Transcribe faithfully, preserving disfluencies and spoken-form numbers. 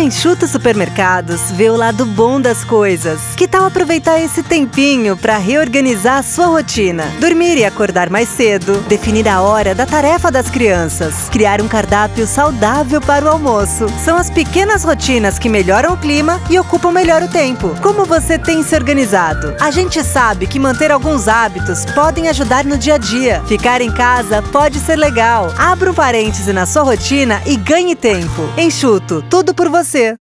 Enxuto Supermercados vê o lado bom das coisas. Que tal aproveitar esse tempinho para reorganizar a sua rotina? Dormir e acordar mais cedo, definir a hora da tarefa das crianças, criar um cardápio saudável para o almoço. São as pequenas rotinas que melhoram o clima e ocupam melhor o tempo. Como você tem se organizado? A gente sabe que manter alguns hábitos podem ajudar no dia a dia. Ficar em casa pode ser legal. Abra um parêntese na sua rotina e ganhe tempo. Enxuto, tudo por você.